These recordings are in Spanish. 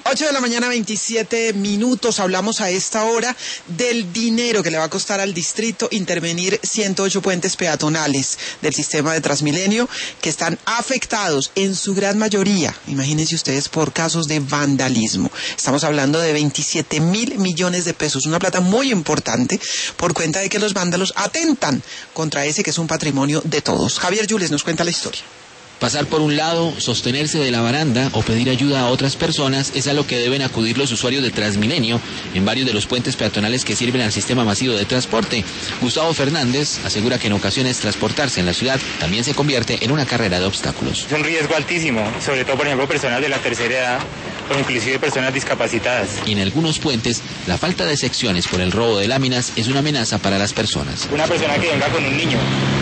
8 de la mañana, 27 minutos. Hablamos a esta hora del dinero que le va a costar al distrito intervenir 108 puentes peatonales del sistema de Transmilenio que están afectados en su gran mayoría, imagínense ustedes, por casos de vandalismo. Estamos hablando de 27.000 millones de pesos, una plata muy importante por cuenta de que los vándalos atentan contra ese que es un patrimonio de todos. Javier Yules nos cuenta la historia. Pasar por un lado, sostenerse de la baranda o pedir ayuda a otras personas es a lo que deben acudir los usuarios de Transmilenio en varios de los puentes peatonales que sirven al sistema masivo de transporte. Gustavo Fernández asegura que en ocasiones transportarse en la ciudad también se convierte en una carrera de obstáculos. Es un riesgo altísimo, sobre todo por ejemplo personas de la tercera edad o inclusive personas discapacitadas. Y en algunos puentes, la falta de secciones por el robo de láminas es una amenaza para las personas. Una persona que venga con un niño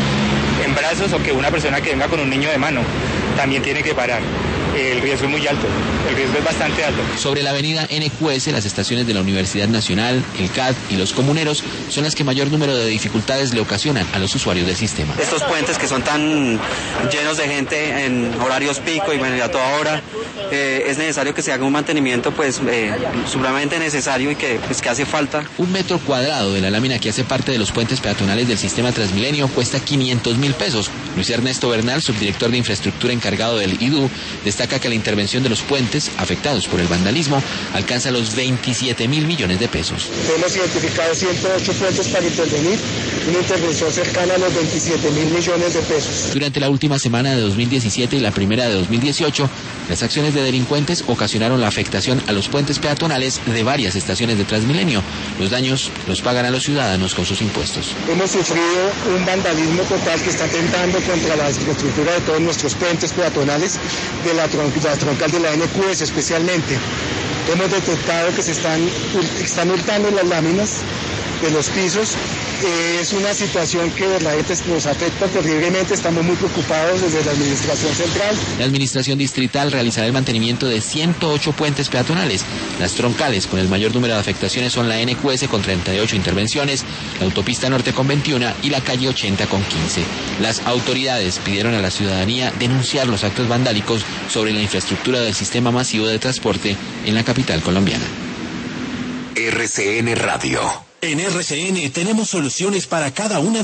en brazos o que una persona que venga con un niño de mano también tiene que parar. El riesgo es muy alto, el riesgo es bastante alto. Sobre la avenida NQS, las estaciones de la Universidad Nacional, el CAD y los comuneros son las que mayor número de dificultades le ocasionan a los usuarios del sistema. Estos puentes que son tan llenos de gente en horarios pico y bueno, a toda hora, es necesario que se haga un mantenimiento supremamente necesario y que hace falta. 1 metro cuadrado de la lámina que hace parte de los puentes peatonales del sistema Transmilenio cuesta 500.000 pesos. Luis Ernesto Bernal, subdirector de infraestructura encargado del IDU, destaca que la intervención de los puentes afectados por el vandalismo alcanza los 27.000 millones de pesos. Hemos identificado 108 puentes para intervenir, una intervención cercana a los 27.000 millones de pesos. Durante la última semana de 2017 y la primera de 2018, las acciones de delincuentes ocasionaron la afectación a los puentes peatonales de varias estaciones de Transmilenio. Los daños los pagan a los ciudadanos con sus impuestos. Hemos sufrido un vandalismo total que está atentando contra la infraestructura de todos nuestros puentes peatonales, de la troncal de la NQS especialmente. Hemos detectado que están hurtando las láminas de los pisos. Es una situación que verdaderamente nos afecta terriblemente. Estamos muy preocupados desde la Administración Central. La Administración Distrital realizará el mantenimiento de 108 puentes peatonales. Las troncales con el mayor número de afectaciones son la NQS con 38 intervenciones, la autopista norte con 21 y la calle 80 con 15. Las autoridades pidieron a la ciudadanía denunciar los actos vandálicos sobre la infraestructura del sistema masivo de transporte en la capital colombiana. RCN Radio. En RCN tenemos soluciones para cada una